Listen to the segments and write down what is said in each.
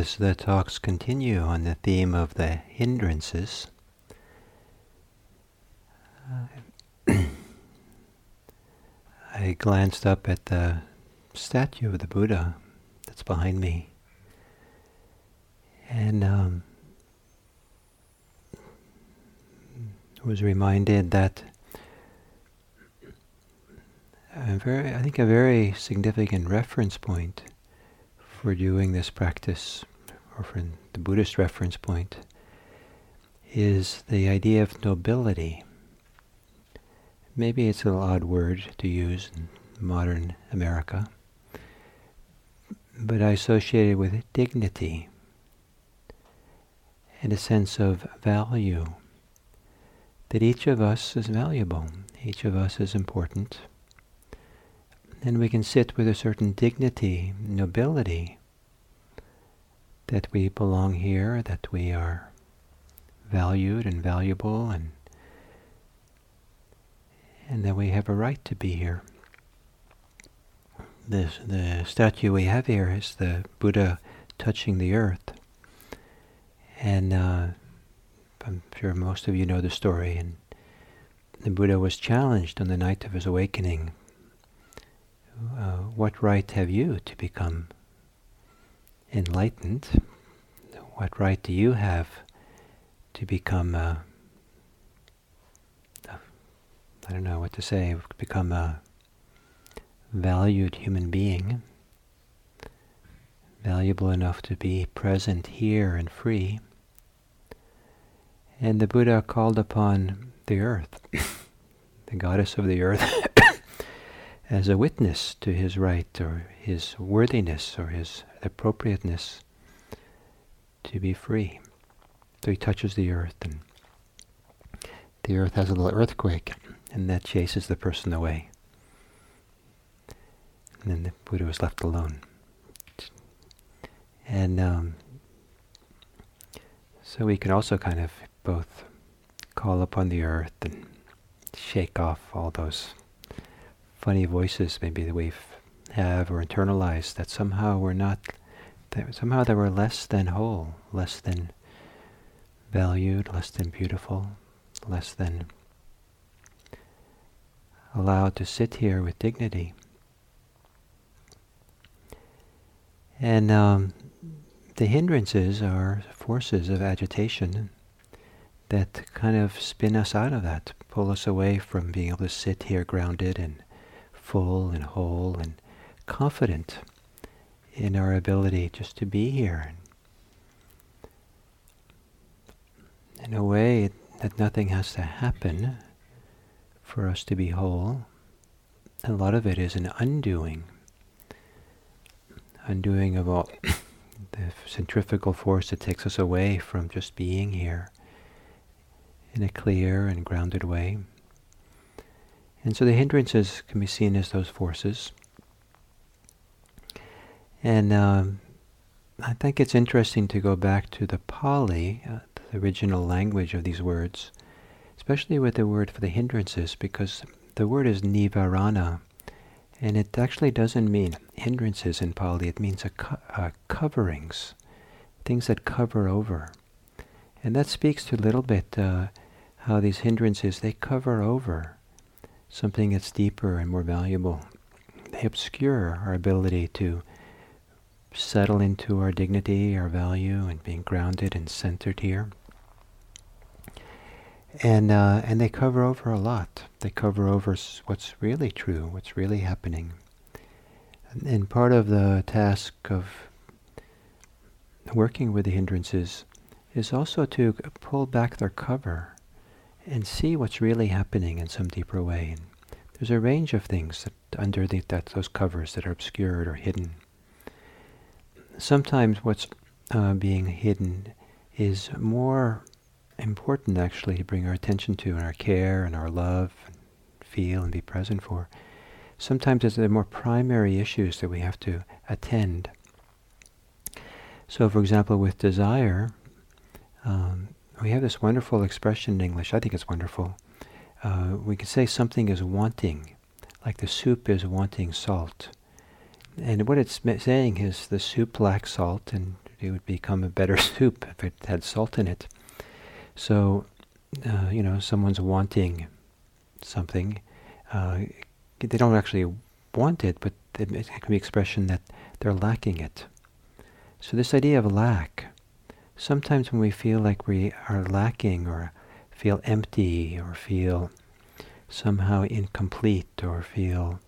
as the talks continue on the theme of the hindrances, I glanced up at the statue of the Buddha that's behind me, and was reminded that I think a very significant reference point for doing this practice, or for the Buddhist reference point, is the idea of nobility. Maybe it's a little odd word to use in modern America, but I associate it with dignity and a sense of value, that each of us is valuable, each of us is important, and we can sit with a certain dignity, nobility, that we belong here, that we are valued and valuable, and that we have a right to be here. The statue we have here is the Buddha touching the earth, and I'm sure most of you know the story. And the Buddha was challenged on the night of his awakening. What right have you to become enlightened? What right do you have to become I don't know what to say, become a valued human being, valuable enough to be present here and free? And the Buddha called upon the earth, the goddess of the earth, as a witness to his right, or his worthiness, or his appropriateness to be free. So he touches the earth, and the earth has a little earthquake, and that chases the person away. And then the Buddha was left alone. And so we can also kind of both call upon the earth and shake off all those funny voices maybe that we have or internalized, that somehow we're not, somehow that we're less than whole, less than valued, less than beautiful, less than allowed to sit here with dignity. And the hindrances are forces of agitation that kind of spin us out of that, pull us away from being able to sit here grounded and full and whole and confident in our ability just to be here. In a way that nothing has to happen for us to be whole. A lot of it is an undoing of all the centrifugal force that takes us away from just being here in a clear and grounded way. And so the hindrances can be seen as those forces. And I think it's interesting to go back to the Pali, the original language of these words, especially with the word for the hindrances, because the word is nivarana, and it actually doesn't mean hindrances in Pali. It means coverings, things that cover over. And that speaks to a little bit how these hindrances, they cover over something that's deeper and more valuable. They obscure our ability to settle into our dignity, our value, and being grounded and centered here. And they cover over a lot. They cover over what's really true, what's really happening. And part of the task of working with the hindrances is also to pull back their cover and see what's really happening in some deeper way. And there's a range of things that under those covers that are obscured or hidden. Sometimes what's being hidden is more important actually to bring our attention to, and our care and our love, and feel and be present for. Sometimes it's the more primary issues that we have to attend. So for example, with desire, we have this wonderful expression in English, I think it's wonderful. We can say something is wanting, like the soup is wanting salt. And what it's saying is the soup lacks salt, and it would become a better soup if it had salt in it. So, someone's wanting something. They don't actually want it, but it can be expression that they're lacking it. So this idea of lack, sometimes when we feel like we are lacking or feel empty or feel somehow incomplete or feel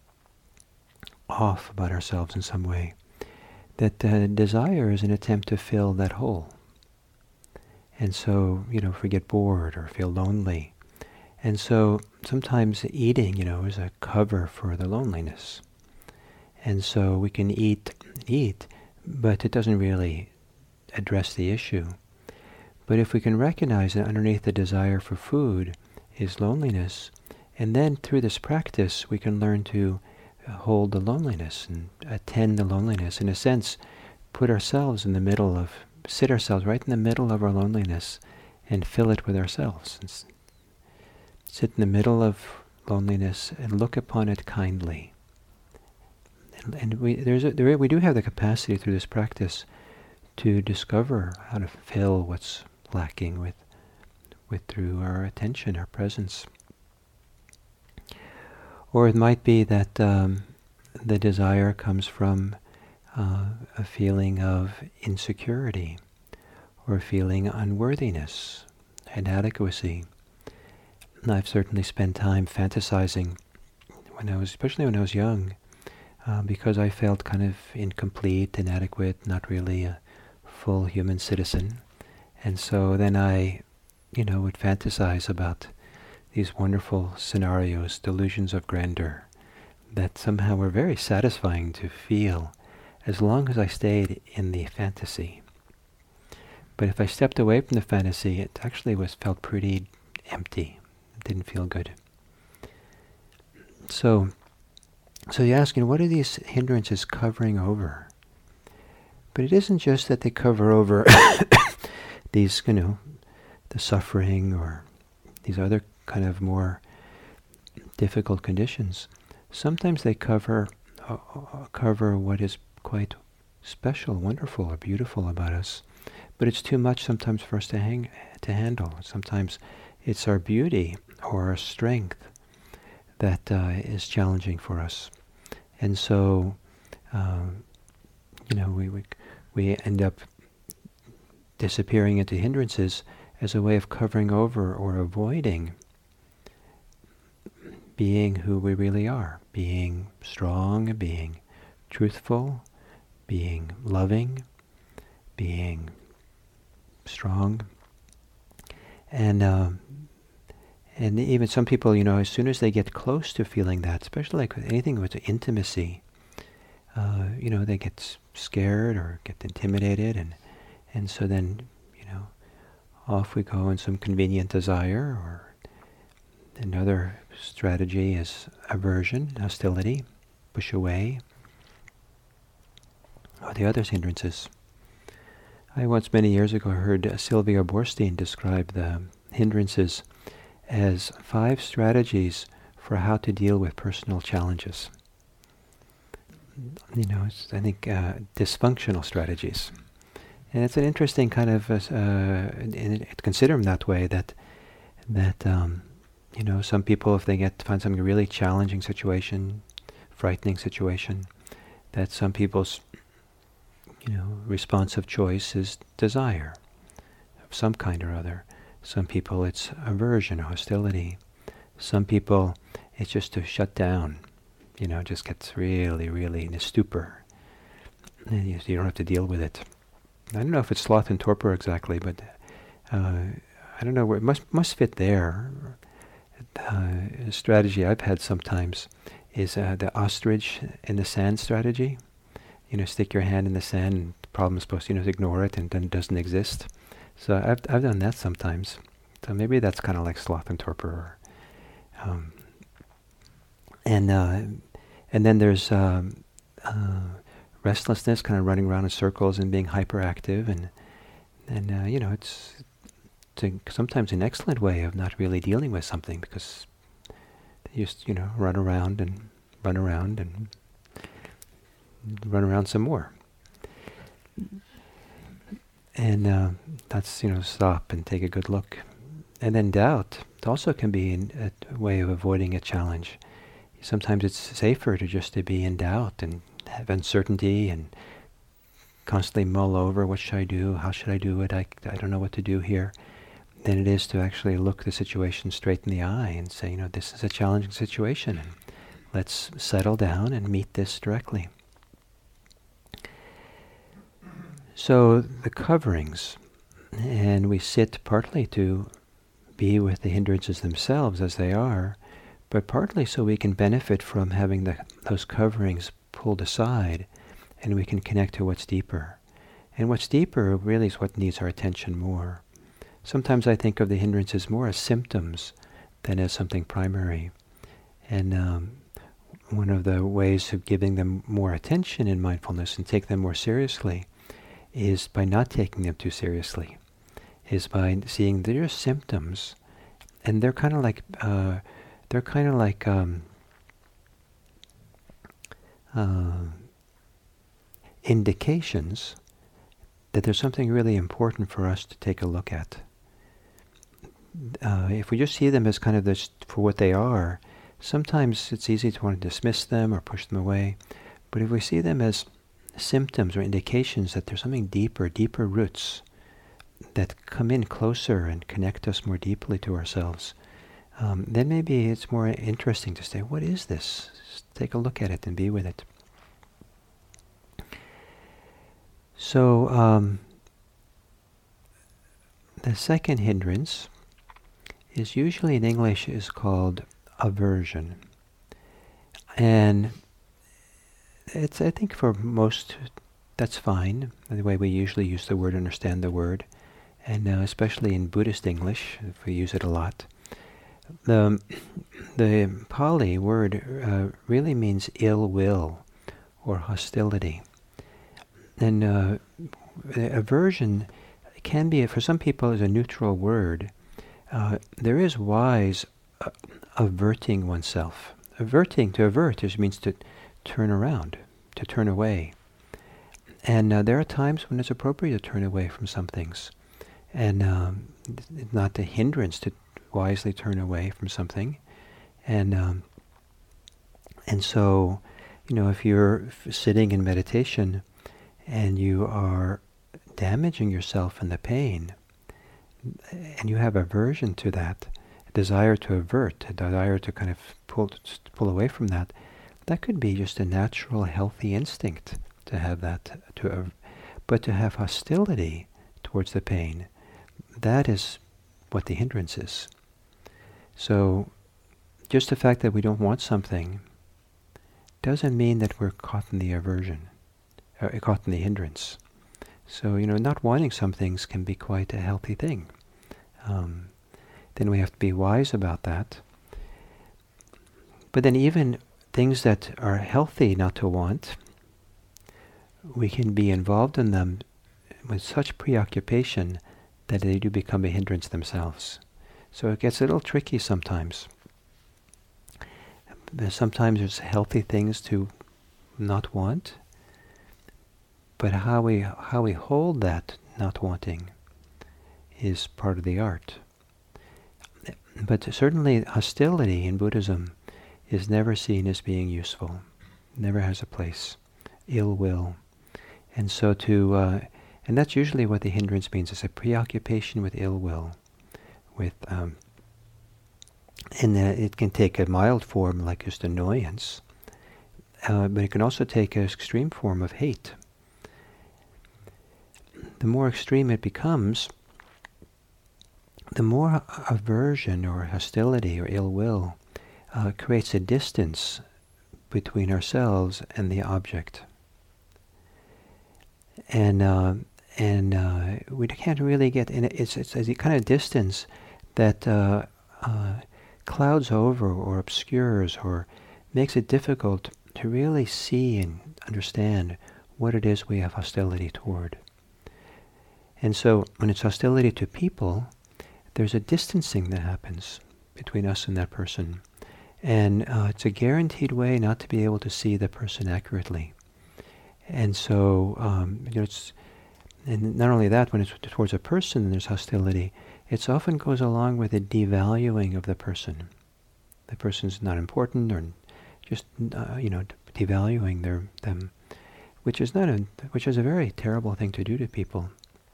off about ourselves in some way, that desire is an attempt to fill that hole. And so, if we get bored or feel lonely, and so sometimes eating, is a cover for the loneliness. And so we can eat, but it doesn't really address the issue. But if we can recognize that underneath the desire for food is loneliness, and then through this practice we can learn to hold the loneliness and attend the loneliness, in a sense, sit ourselves right in the middle of our loneliness and fill it with ourselves. Sit in the middle of loneliness and look upon it kindly. And we do have the capacity through this practice to discover how to fill what's lacking with through our attention, our presence. Or it might be that the desire comes from a feeling of insecurity, or a feeling unworthiness, inadequacy. And I've certainly spent time fantasizing especially when I was young, because I felt kind of incomplete, inadequate, not really a full human citizen. And so then I, would fantasize about these wonderful scenarios, delusions of grandeur, that somehow were very satisfying to feel as long as I stayed in the fantasy. But if I stepped away from the fantasy, it actually felt pretty empty. It didn't feel good. So you ask, what are these hindrances covering over? But it isn't just that they cover over these, the suffering or these other kind of more difficult conditions. Sometimes they cover what is quite special, wonderful, or beautiful about us. But it's too much sometimes for us to handle. Sometimes it's our beauty or our strength that is challenging for us. And so, we end up disappearing into hindrances as a way of covering over or avoiding being who we really are, being strong, being truthful, being loving, being strong. And even some people, as soon as they get close to feeling that, especially like with anything with intimacy, they get scared or get intimidated, and so then, off we go in some convenient desire, or another strategy is aversion, hostility, push away, or the other's hindrances. I once, many years ago, heard Sylvia Boorstein describe the hindrances as 5 strategies for how to deal with personal challenges. I think dysfunctional strategies. And it's an interesting kind of, consider them that way, that some people, if they find something really challenging situation, frightening situation, that some people's, response of choice is desire of some kind or other. Some people it's aversion or hostility. Some people it's just to shut down, just gets really, really in a stupor. And you don't have to deal with it. I don't know if it's sloth and torpor exactly, but I don't know where it must fit there. A strategy I've had sometimes is the ostrich in the sand strategy. Stick your hand in the sand, and the problem is supposed to ignore it, and then it doesn't exist. So I've done that sometimes. So maybe that's kind of like sloth and torpor. And then there's restlessness, kind of running around in circles and being hyperactive, and it's sometimes an excellent way of not really dealing with something, because they just run around and run around and run around some more. And that's, stop and take a good look. And then doubt also can be a way of avoiding a challenge. Sometimes it's safer just to be in doubt and have uncertainty and constantly mull over, what should I do? How should I do it? I don't know what to do here. Than it is to actually look the situation straight in the eye and say, this is a challenging situation, and let's settle down and meet this directly. So the coverings, and we sit partly to be with the hindrances themselves as they are, but partly so we can benefit from having those coverings pulled aside, and we can connect to what's deeper. And what's deeper really is what needs our attention more. Sometimes I think of the hindrances more as symptoms than as something primary. And one of the ways of giving them more attention in mindfulness and take them more seriously is by not taking them too seriously, is by seeing they're symptoms, and they're kind of like indications that there's something really important for us to take a look at. If we just see them as kind of this for what they are, sometimes it's easy to want to dismiss them or push them away. But if we see them as symptoms or indications that there's something deeper roots that come in closer and connect us more deeply to ourselves, then maybe it's more interesting to say, what is this? Just take a look at it and be with it. So the second hindrance is usually in English is called aversion. And I think for most, that's fine, the way we usually use the word, understand the word. And especially in Buddhist English, if we use it a lot. The Pali word really means ill will or hostility. And aversion can be, for some people, is a neutral word. There is wise averting oneself. To avert just means to turn around, to turn away. And there are times when it's appropriate to turn away from some things. And it's not a hindrance to wisely turn away from something. And so, if you're sitting in meditation and you are damaging yourself in the pain, and you have aversion to that, a desire to avert, a desire to kind of pull away from that, that could be just a natural, healthy instinct to have that. But to have hostility towards the pain, that is what the hindrance is. So just the fact that we don't want something doesn't mean that we're caught in the aversion, caught in the hindrance. So, not wanting some things can be quite a healthy thing. Then we have to be wise about that. But then even things that are healthy not to want, we can be involved in them with such preoccupation that they do become a hindrance themselves. So it gets a little tricky sometimes. Sometimes there's healthy things to not want, but how we hold that not wanting is part of the art. But certainly hostility in Buddhism is never seen as being useful, never has a place. Ill will. And so and that's usually what the hindrance means, is a preoccupation with ill will. And it can take a mild form like just annoyance, but it can also take an extreme form of hate. The more extreme it becomes, the more aversion or hostility or ill will creates a distance between ourselves and the object. And we can't really get in it. It's a kind of distance that clouds over or obscures or makes it difficult to really see and understand what it is we have hostility toward. And so when it's hostility to people, there's a distancing that happens between us and that person. And it's a guaranteed way not to be able to see the person accurately. And so, And not only that, when it's towards a person there's hostility, it often goes along with a devaluing of the person. The person's not important, or just devaluing them, which is a very terrible thing to do to people.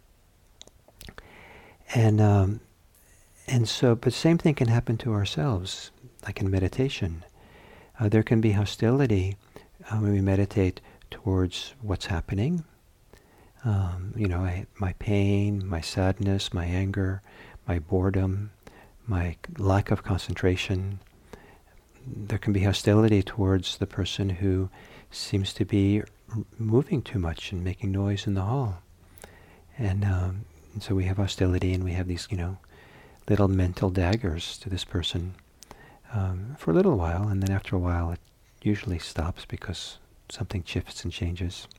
And so, but the same thing can happen to ourselves, like in meditation. There can be hostility when we meditate towards what's happening. My pain, my sadness, my anger, my boredom, my lack of concentration. There can be hostility towards the person who seems to be moving too much and making noise in the hall. And so we have hostility, and we have these, little mental daggers to this person for a little while, and then after a while it usually stops because something shifts and changes.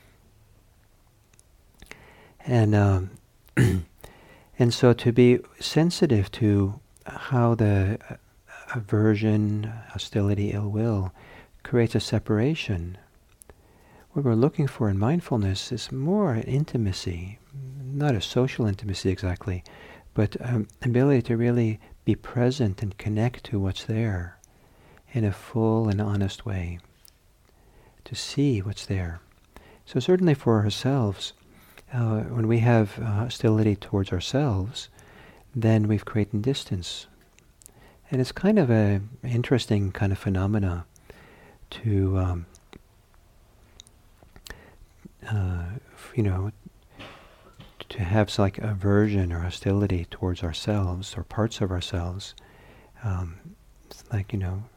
And and so to be sensitive to how the aversion, hostility, ill will creates a separation. What we're looking for in mindfulness is more intimacy, not a social intimacy exactly, but ability to really be present and connect to what's there in a full and honest way, to see what's there. So certainly for ourselves, when we have hostility towards ourselves, then we've created distance. And it's kind of an interesting kind of phenomena to, to have like aversion or hostility towards ourselves or parts of ourselves. It's like,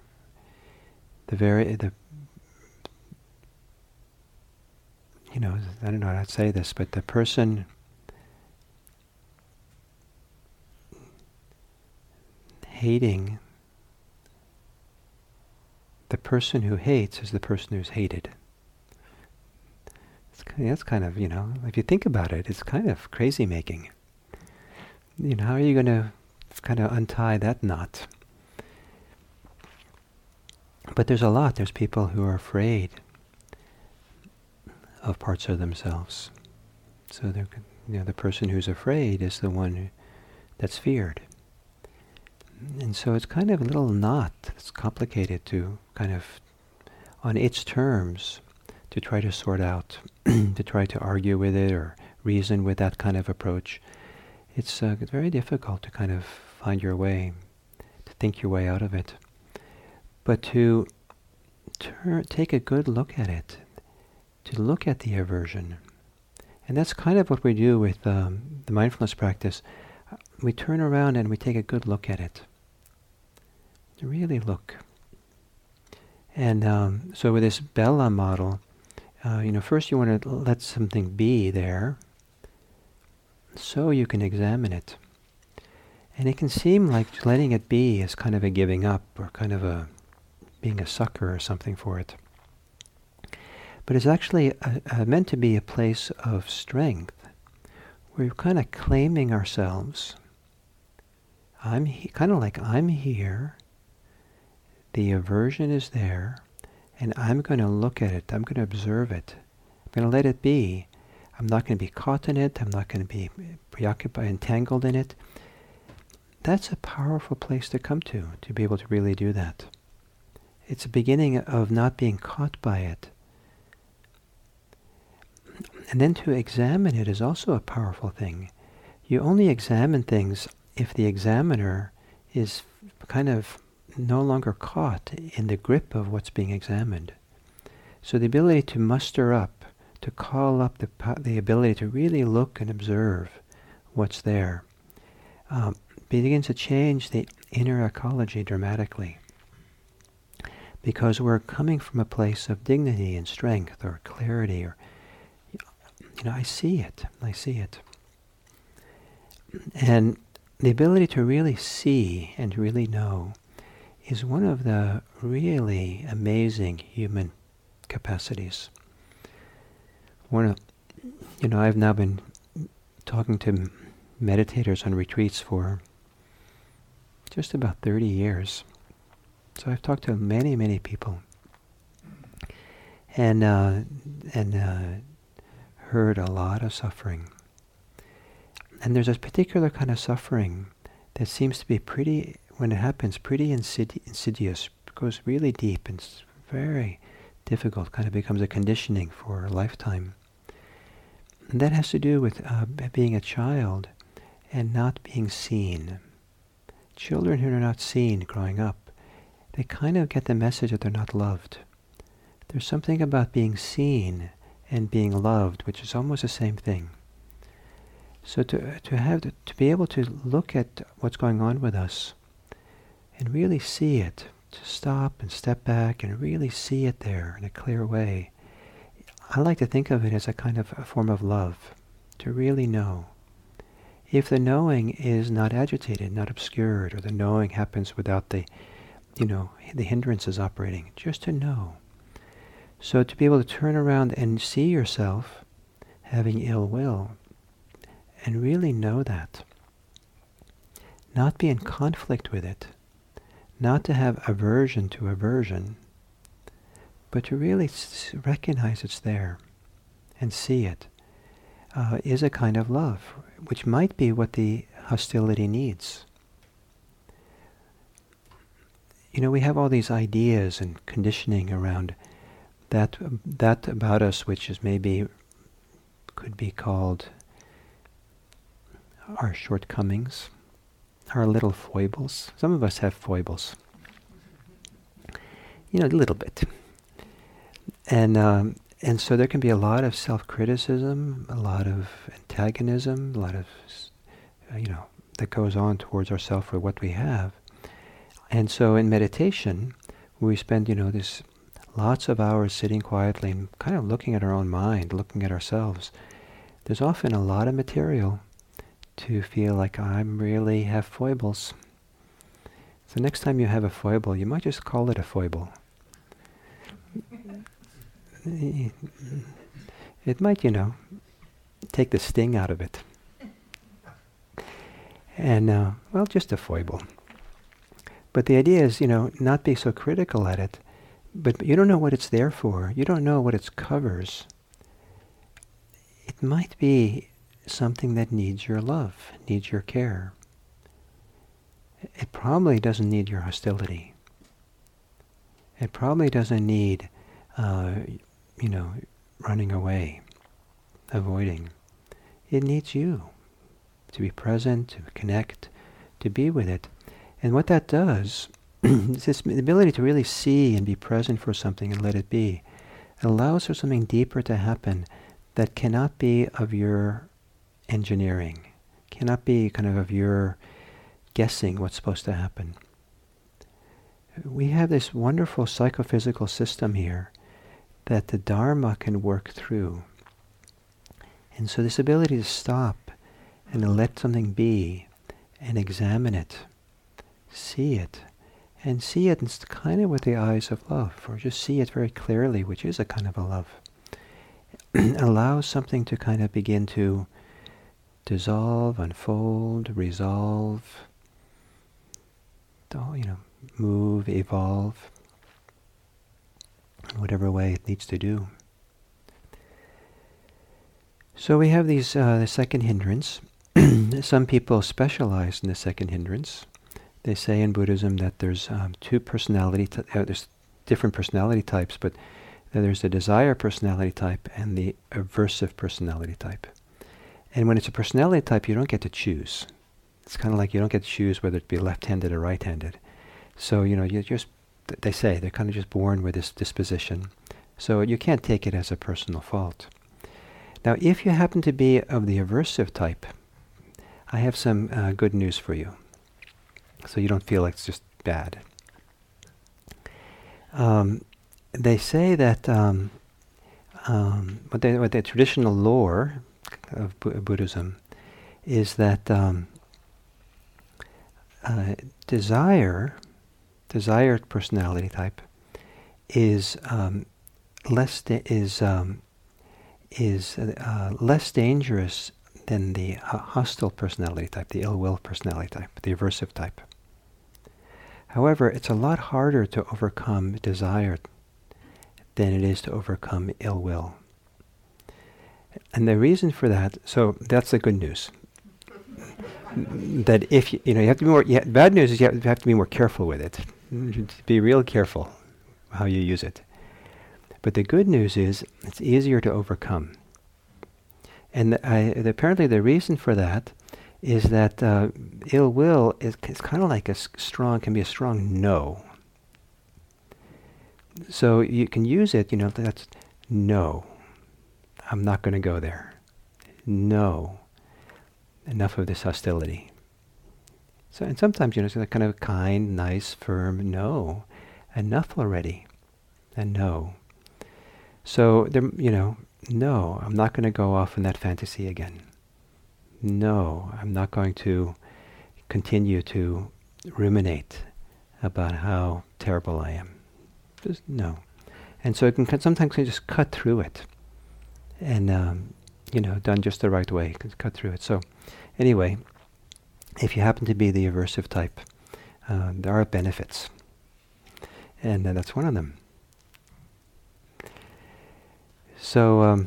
I don't know how to say this, but the person hating, the person who hates is the person who's hated. That's kind of, if you think about it, it's kind of crazy making. How are you going to kind of untie that knot? But there's people who are afraid of parts of themselves. So the person who's afraid is the one that's feared. And so it's kind of a little knot. It's complicated to kind of, on its terms, to try to sort out, to try to argue with it or reason with that kind of approach. It's very difficult to kind of find your way, to think your way out of it. But to take a good look at it, to look at the aversion. And that's kind of what we do with the mindfulness practice. We turn around and we take a good look at it. To really look. And so with this Bella model, first you want to let something be there so you can examine it. And it can seem like letting it be is kind of a giving up or kind of being a sucker or something for it. But it's actually meant to be a place of strength. We're kind of claiming ourselves. I'm here. The aversion is there, and I'm going to look at it. I'm going to observe it. I'm going to let it be. I'm not going to be caught in it. I'm not going to be preoccupied, entangled in it. That's a powerful place to come to be able to really do that. It's a beginning of not being caught by it. And then to examine it is also a powerful thing. You only examine things if the examiner is kind of no longer caught in the grip of what's being examined. So the ability to muster up, to call up the ability to really look and observe what's there, begins to change the inner ecology dramatically. Because we're coming from a place of dignity and strength or clarity or I see it. And the ability to really see and really know is one of the really amazing human capacities. I've now been talking to meditators on retreats for just about 30 years. So I've talked to many, many people. And heard a lot of suffering. And there's a particular kind of suffering that seems to be pretty, when it happens, pretty insidious. It goes really deep and it's very difficult, kind of becomes a conditioning for a lifetime. And that has to do with being a child and not being seen. Children who are not seen growing up, they kind of get the message that they're not loved. There's something about being seen and being loved, which is almost the same thing. So to be able to look at what's going on with us and really see it, to stop and step back and really see it there in a clear way. I like to think of it as a kind of a form of love, to really know. If the knowing is not agitated, not obscured, or the knowing happens without the hindrances operating, just to know. So to be able to turn around and see yourself having ill will, and really know that. Not be in conflict with it. Not to have aversion to aversion, but to really recognize it's there and see it, is a kind of love, which might be what the hostility needs. We have all these ideas and conditioning around that about us, which is maybe could be called our shortcomings, our little foibles. Some of us have foibles, a little bit. And so there can be a lot of self-criticism, a lot of antagonism, a lot of, that goes on towards ourselves for what we have. And so in meditation, we spend, this lots of hours sitting quietly and kind of looking at our own mind, looking at ourselves. There's often a lot of material to feel like I really have foibles. So next time you have a foible, you might just call it a foible. It might, take the sting out of it. And, just a foible. But the idea is, not be so critical at it, but you don't know what it's there for. You don't know what it covers. It might be something that needs your love, needs your care. It probably doesn't need your hostility. It probably doesn't need, running away, avoiding. It needs you to be present, to connect, to be with it. And what that does is this ability to really see and be present for something and let it be. It allows for something deeper to happen that cannot be of your engineering, cannot be kind of your guessing what's supposed to happen. We have this wonderful psychophysical system here that the Dharma can work through. And so this ability to stop and to let something be and examine it, see it, and see it kind of with the eyes of love, or just see it very clearly, which is a kind of a love. Allows something to kind of begin to dissolve, unfold, resolve, move, evolve, in whatever way it needs to do. So we have these, the second hindrance. Some people specialize in the second hindrance. They say in Buddhism that there's two personality, there's different personality types, but there's the desire personality type and the aversive personality type. And when it's a personality type, you don't get to choose. It's kind of like you don't get to choose whether it be left-handed or right-handed. So, they say they're kind of just born with this disposition. So you can't take it as a personal fault. Now, if you happen to be of the aversive type, I have some good news for you. So you don't feel like it's just bad. They say that what the traditional lore of Buddhism is that desired personality type is less dangerous than the hostile personality type, the ill will personality type, the aversive type. However, it's a lot harder to overcome desire than it is to overcome ill will. And the reason for that, so that's the good news. That if you have to be more. Bad news is you have to be more careful with it. Be real careful how you use it. But the good news is it's easier to overcome. And apparently the reason for that is that ill will is kind of like can be a strong no. So you can use it. That's no. I'm not going to go there. No. Enough of this hostility. So, and sometimes, it's a kind of kind, nice, firm no. Enough already. And no. So, no, I'm not going to go off in that fantasy again. No, I'm not going to continue to ruminate about how terrible I am. Just no. And so it can sometimes just cut through it. And, done just the right way, cut through it. So, anyway, if you happen to be the aversive type, there are benefits. And that's one of them. So,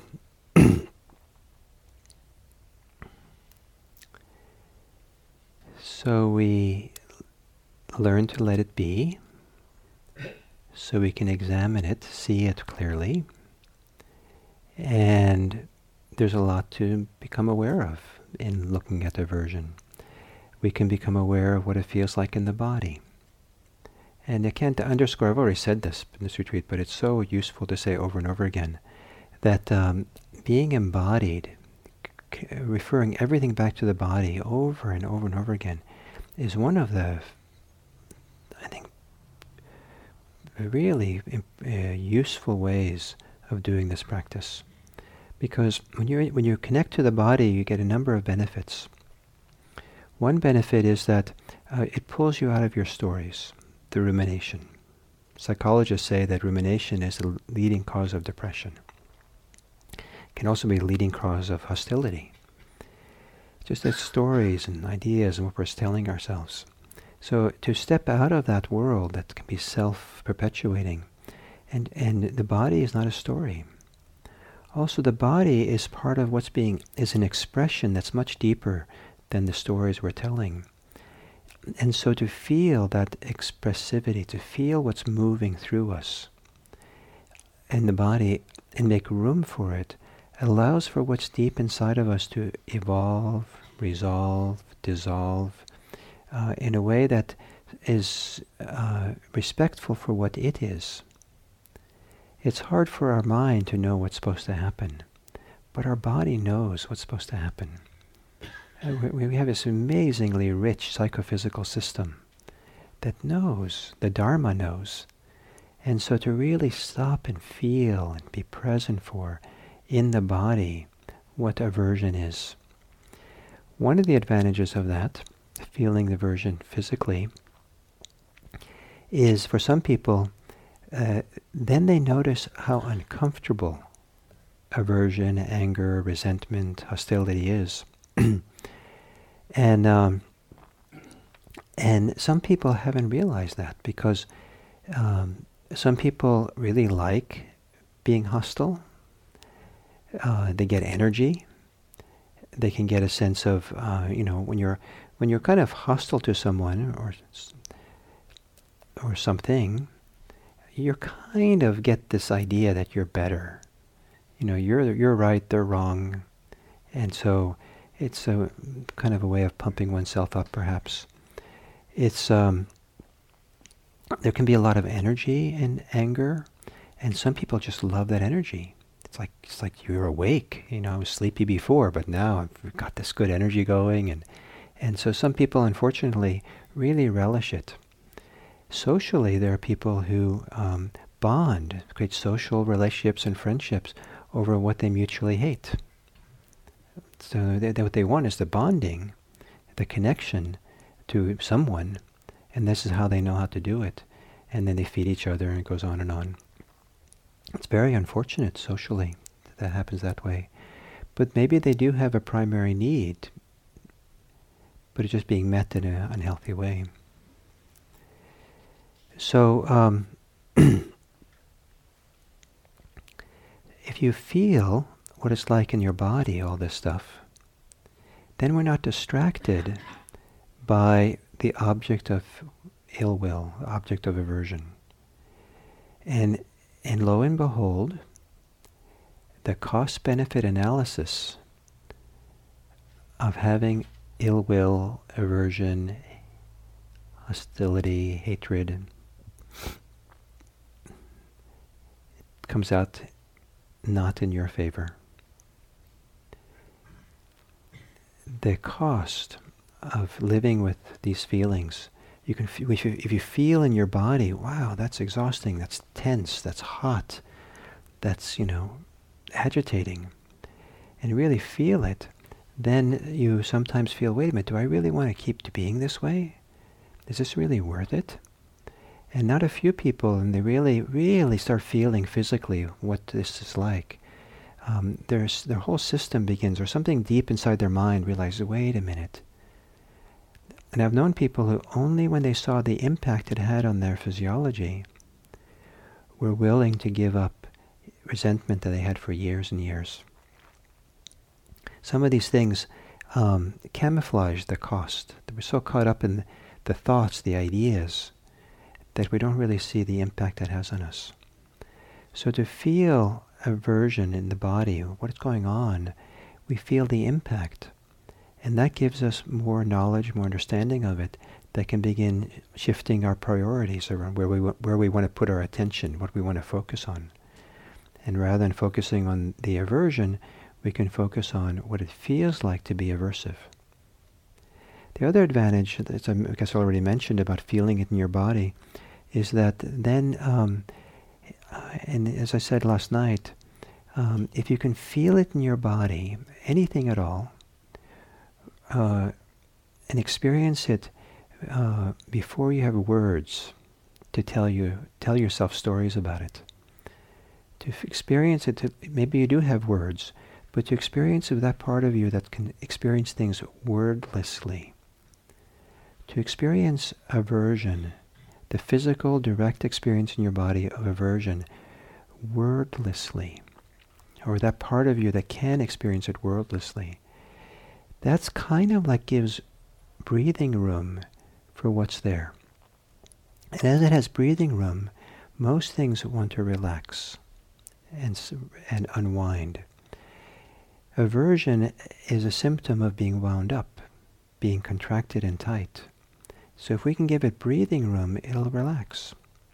so we learn to let it be, so we can examine it, see it clearly, and there's a lot to become aware of in looking at aversion. We can become aware of what it feels like in the body. And I can't underscore, I've already said this in this retreat, but it's so useful to say over and over again, that being embodied, referring everything back to the body over and over and over again, is one of the, I think, really useful ways of doing this practice. Because when you connect to the body, you get a number of benefits. One benefit is that it pulls you out of your stories, the rumination. Psychologists say that rumination is the leading cause of depression. It can also be the leading cause of hostility. Just the stories and ideas and what we're telling ourselves. So to step out of that world that can be self-perpetuating, and the body is not a story. Also, the body is part of is an expression that's much deeper than the stories we're telling. And so to feel that expressivity, to feel what's moving through us in the body and make room for it, allows for what's deep inside of us to evolve, resolve, dissolve, in a way that is respectful for what it is. It's hard for our mind to know what's supposed to happen, but our body knows what's supposed to happen. We have this amazingly rich psychophysical system that knows, the Dharma knows. And so to really stop and feel and be present for in the body what aversion is. One of the advantages of that, feeling the aversion physically, is for some people, then they notice how uncomfortable aversion, anger, resentment, hostility is. And some people haven't realized that because some people really like being hostile. They get energy. They can get a sense of, when you're kind of hostile to someone or something, you kind of get this idea that you're better. You're right, they're wrong, and so it's a kind of a way of pumping oneself up, perhaps. It's there can be a lot of energy in anger, and some people just love that energy. It's like you're awake. I was sleepy before, but now I've got this good energy going, and so some people, unfortunately, really relish it. Socially, there are people who bond, create social relationships and friendships over what they mutually hate. So what they want is the bonding, the connection to someone, and this is how they know how to do it. And then they feed each other, and it goes on and on. It's very unfortunate socially that happens that way. But maybe they do have a primary need, but it's just being met in an unhealthy way. So, if you feel what it's like in your body, all this stuff, then we're not distracted by the object of ill will, object of aversion. And lo and behold, the cost-benefit analysis of having ill will, aversion, hostility, hatred comes out not in your favor. The cost of living with these feelings, you can if you feel in your body, wow, that's exhausting, that's tense, that's hot, that's, agitating, and really feel it, then you sometimes feel, wait a minute, do I really want to keep being this way? Is this really worth it? And not a few people, and they really, really start feeling physically what this is like. Their whole system begins, or something deep inside their mind realizes, wait a minute. And I've known people who only when they saw the impact it had on their physiology were willing to give up resentment that they had for years and years. Some of these things camouflage the cost. We're so caught up in the thoughts, the ideas, that we don't really see the impact it has on us. So to feel aversion in the body, what's going on, we feel the impact. And that gives us more knowledge, more understanding of it, that can begin shifting our priorities around where we want to put our attention, what we want to focus on. And rather than focusing on the aversion, we can focus on what it feels like to be aversive. The other advantage, as I guess I already mentioned about feeling it in your body, is that then, and as I said last night, if you can feel it in your body, anything at all, and experience it before you have words to tell yourself stories about it. To experience it, maybe you do have words, but to experience of that part of you that can experience things wordlessly. To experience aversion, the physical, direct experience in your body of aversion, wordlessly, or that part of you that can experience it wordlessly, that's kind of like gives breathing room for what's there. And as it has breathing room, most things want to relax and unwind. Aversion is a symptom of being wound up, being contracted and tight. So if we can give it breathing room, it'll relax.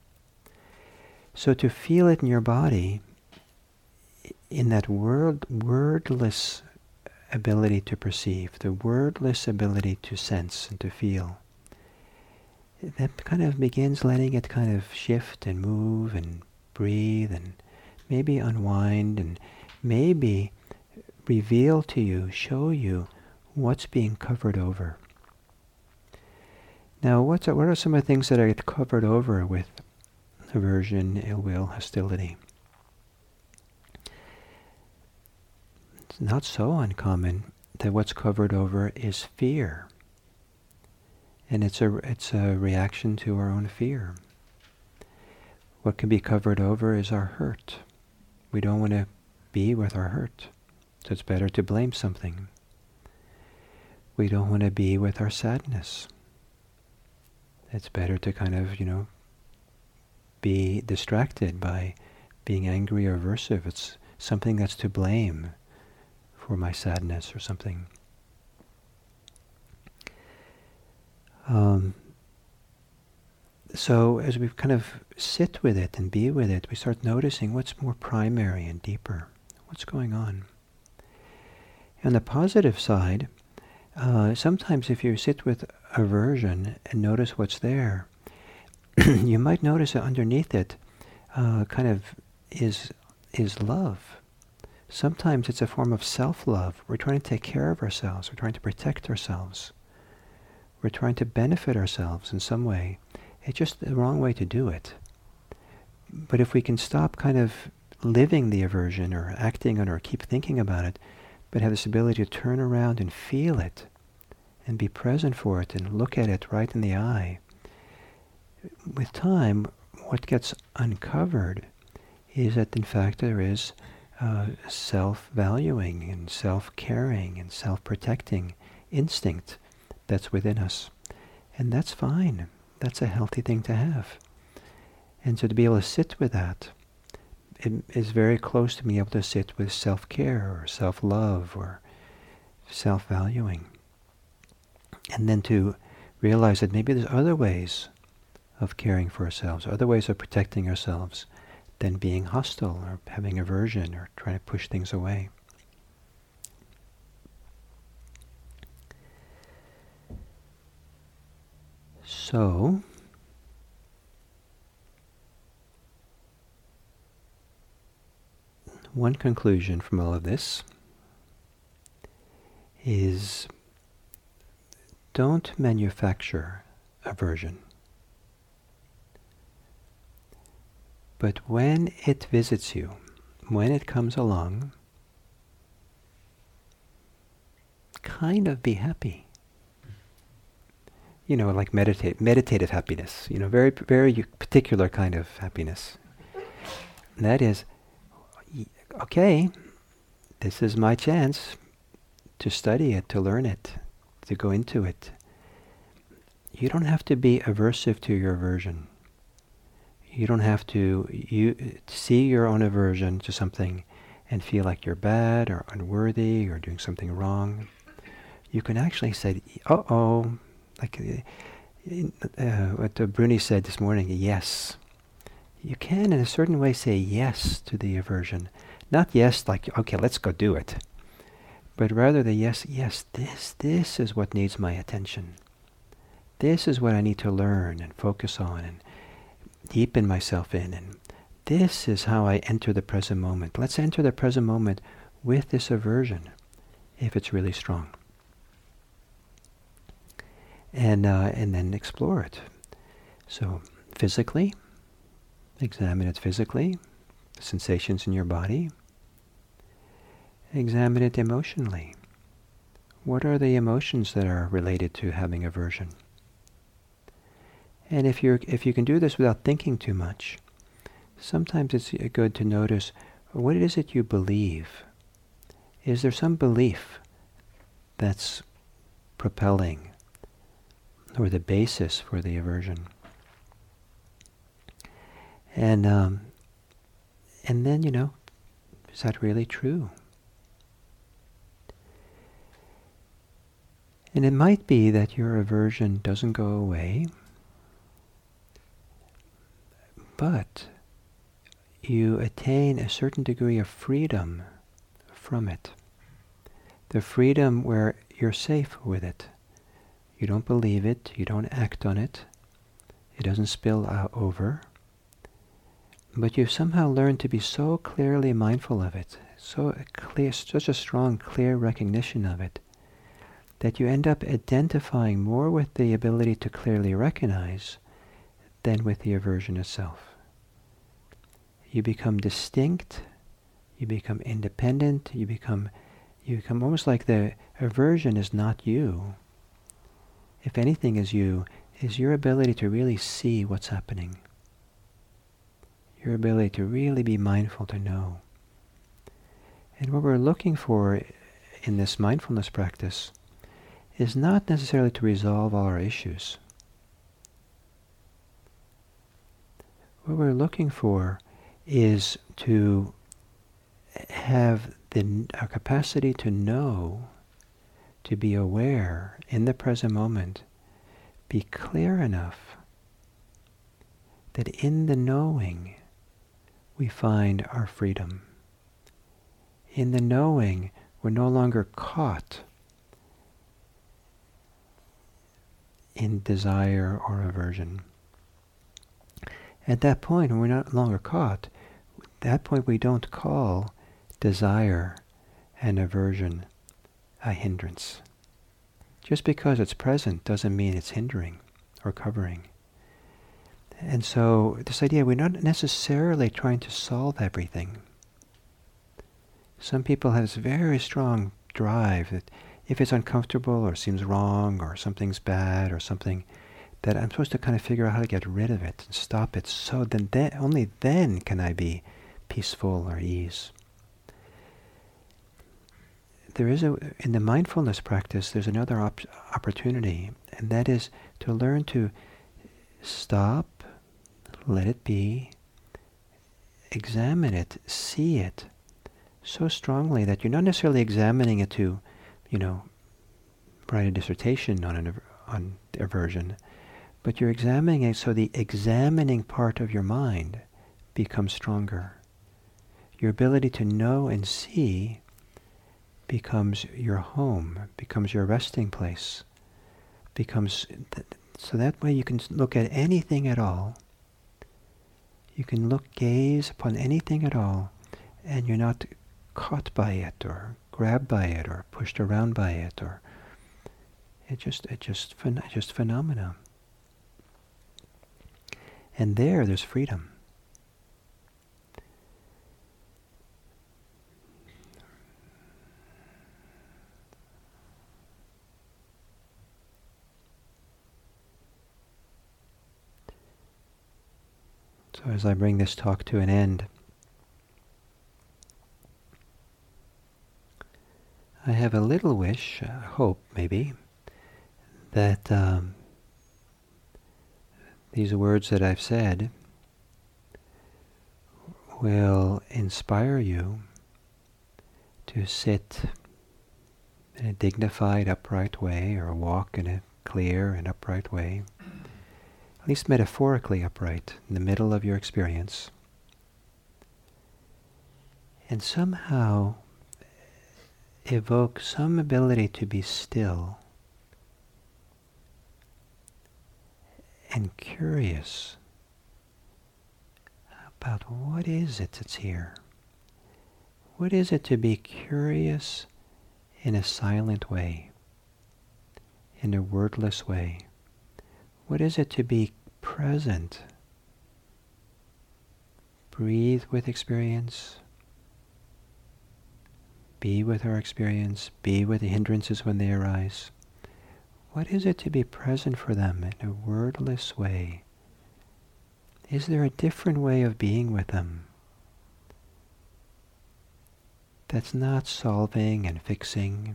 So to feel it in your body, in that wordless ability to perceive, the wordless ability to sense and to feel, that kind of begins letting it kind of shift and move and breathe and maybe unwind and maybe reveal to you, show you what's being covered over. Now, what are some of the things that are covered over with aversion, ill will, hostility? It's not so uncommon that what's covered over is fear. And it's a reaction to our own fear. What can be covered over is our hurt. We don't want to be with our hurt. So it's better to blame something. We don't want to be with our sadness. It's better to kind of, be distracted by being angry or aversive. It's something that's to blame for my sadness or something. So as we kind of sit with it and be with it, we start noticing what's more primary and deeper. What's going on? On the positive side, sometimes if you sit with aversion and notice what's there, you might notice that underneath it kind of is love. Sometimes it's a form of self-love. We're trying to take care of ourselves. We're trying to protect ourselves. We're trying to benefit ourselves in some way. It's just the wrong way to do it. But if we can stop kind of living the aversion or acting on it or keep thinking about it, but have this ability to turn around and feel it and be present for it and look at it right in the eye, with time, what gets uncovered is that in fact there is self-valuing and self-caring and self-protecting instinct that's within us. And that's fine. That's a healthy thing to have. And so to be able to sit with that, it is very close to being able to sit with self-care or self-love or self-valuing. And then to realize that maybe there's other ways of caring for ourselves, other ways of protecting ourselves than being hostile or having aversion or trying to push things away. So, one conclusion from all of this is don't manufacture aversion. But when it visits you, when it comes along, kind of be happy. Like meditative happiness, very, very particular kind of happiness. And that is, okay, this is my chance to study it, to learn it, to go into it. You don't have to be aversive to your aversion. You don't have to see your own aversion to something and feel like you're bad or unworthy or doing something wrong. You can actually say, uh-oh, like what Bruni said this morning, yes. You can in a certain way say yes to the aversion. Not yes like, okay, let's go do it. But rather the yes, this is what needs my attention. This is what I need to learn and focus on and deepen myself in. And this is how I enter the present moment. Let's enter the present moment with this aversion, if it's really strong. And then explore it. So physically, examine it physically, the sensations in your body. Examine it emotionally. What are the emotions that are related to having aversion? And if you can do this without thinking too much, sometimes it's good to notice what is it you believe. Is there some belief that's propelling or the basis for the aversion? And then, is that really true? And it might be that your aversion doesn't go away, but you attain a certain degree of freedom from it. The freedom where you're safe with it. You don't believe it, you don't act on it, it doesn't spill out over. But you've somehow learned to be so clearly mindful of it, so clear, such a strong, clear recognition of it, that you end up identifying more with the ability to clearly recognize than with the aversion itself. You become distinct, you become independent, you become almost like the aversion is not you. If anything is you, is your ability to really see what's happening. Your ability to really be mindful to know. And what we're looking for in this mindfulness practice is not necessarily to resolve all our issues. What we're looking for is to have our capacity to know, to be aware in the present moment, be clear enough that in the knowing we find our freedom. In the knowing, we're no longer caught in desire or aversion. At that point, when we're no longer caught, at that point we don't call desire and aversion a hindrance. Just because it's present doesn't mean it's hindering or covering. And so this idea, we're not necessarily trying to solve everything. Some people have this very strong drive that if it's uncomfortable or seems wrong or something's bad or something, that I'm supposed to kind of figure out how to get rid of it and stop it, so then only then can I be peaceful or ease. there is in the mindfulness practice, there's another opportunity, and that is to learn to stop, let it be, examine it, see it so strongly that you're not necessarily examining it to, write a dissertation on aversion, but you're examining it so the examining part of your mind becomes stronger. Your ability to know and see becomes your home, becomes your resting place, so that way you can look at anything at all. You can gaze upon anything at all, and you're not caught by it, or grabbed by it, or pushed around by it, or it's just phenomena. And there's freedom. So as I bring this talk to an end, I have a little wish, hope maybe, that these words that I've said will inspire you to sit in a dignified, upright way, or walk in a clear and upright way, at least metaphorically upright, in the middle of your experience, and somehow evoke some ability to be still and curious about what is it that's here. What is it to be curious in a silent way, in a wordless way? What is it to be present? Breathe with experience. Be with our experience. Be with the hindrances when they arise. What is it to be present for them in a wordless way? Is there a different way of being with them that's not solving and fixing?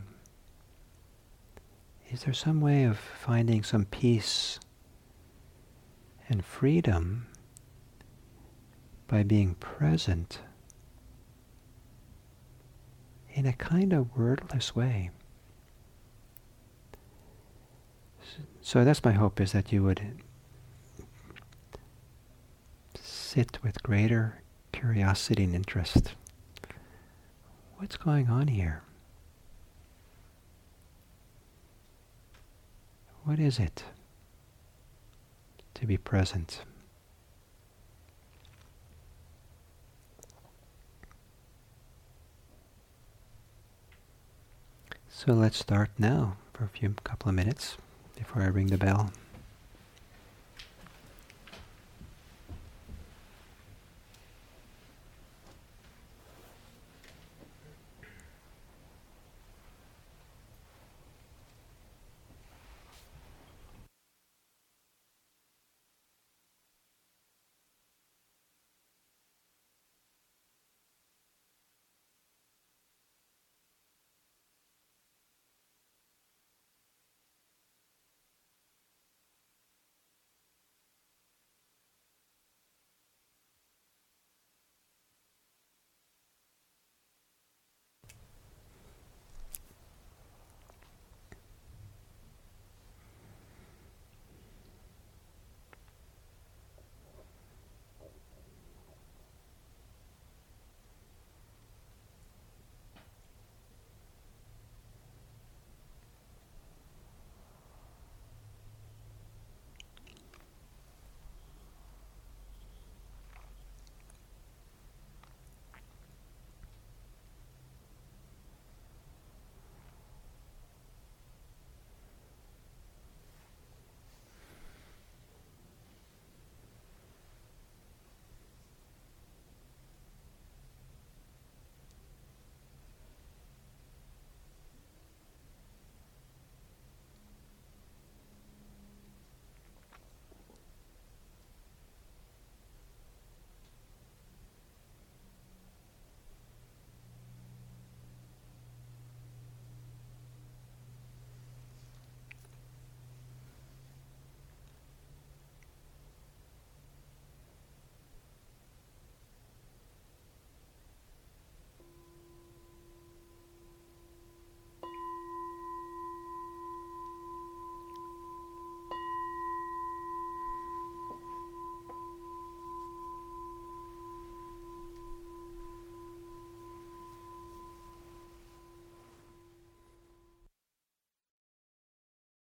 Is there some way of finding some peace and freedom by being present in a kind of wordless way? So that's my hope, is that you would sit with greater curiosity and interest. What's going on here? What is it to be present? So let's start now for a couple of minutes before I ring the bell.